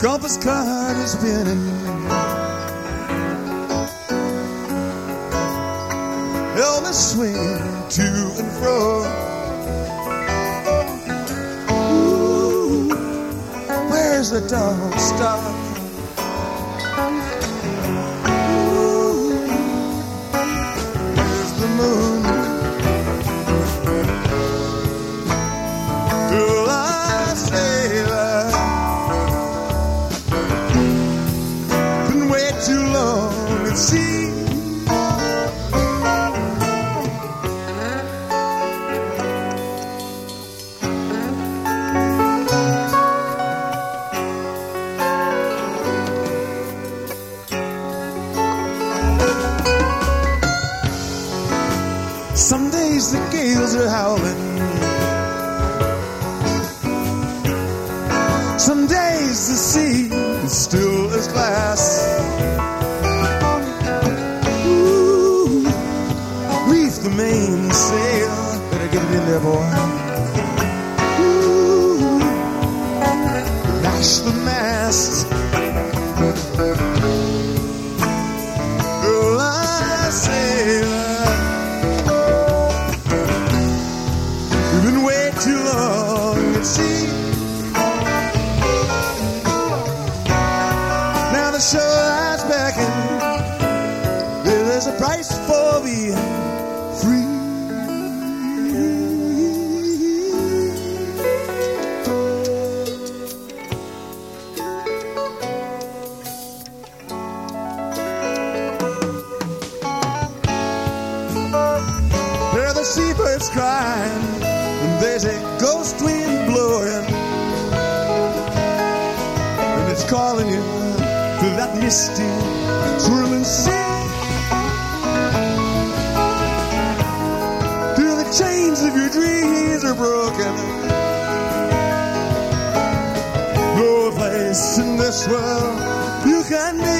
Golfer's card is spinning. Elvis swing to and fro. Ooh, where's the dog star? Ooh, where's the moon? Till I say that been way too long at sea. Some days the gales are howling. Some days the sea is still as glass. Ooh, reef the mainsail. Better get it in there, boy. Ooh, lash the mast. Till I say that we've been way too long at sea. Now the shoreline's beckoning. There's a price for being free. There are the seabirds crying, and there's a ghost wind blowing, and it's calling you to that misty, swirling sea. Till the chains of your dreams are broken. No place in this world you can be.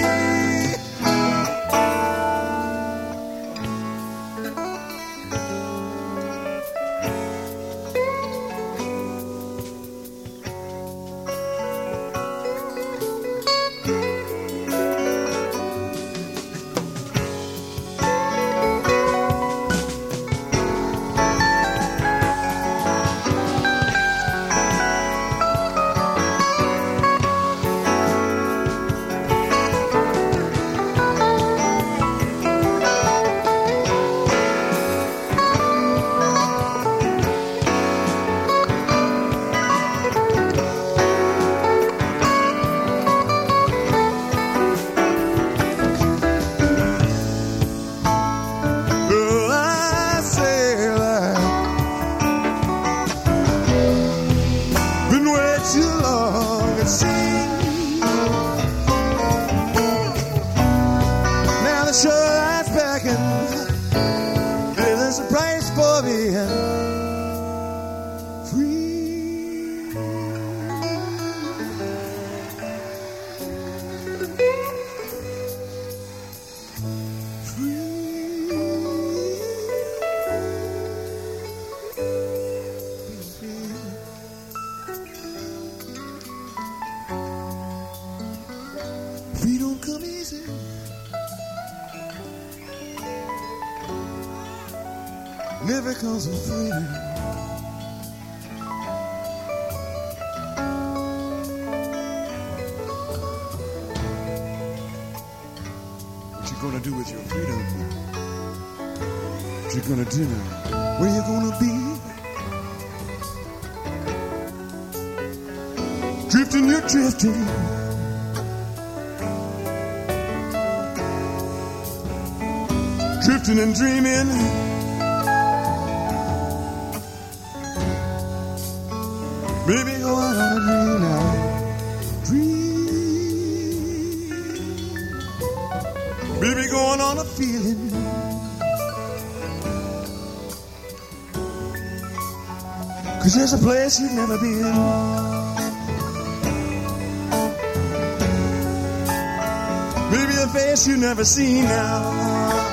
Freedom come easy. Never comes with freedom. What you gonna do with your freedom? What you gonna do now? Where you gonna be? Drifting, you're drifting. Drifting and dreaming. Baby, go out on a dream now. Dream. Baby, going on a feeling. Cause there's a place you've never been. Maybe a face you've never seen now.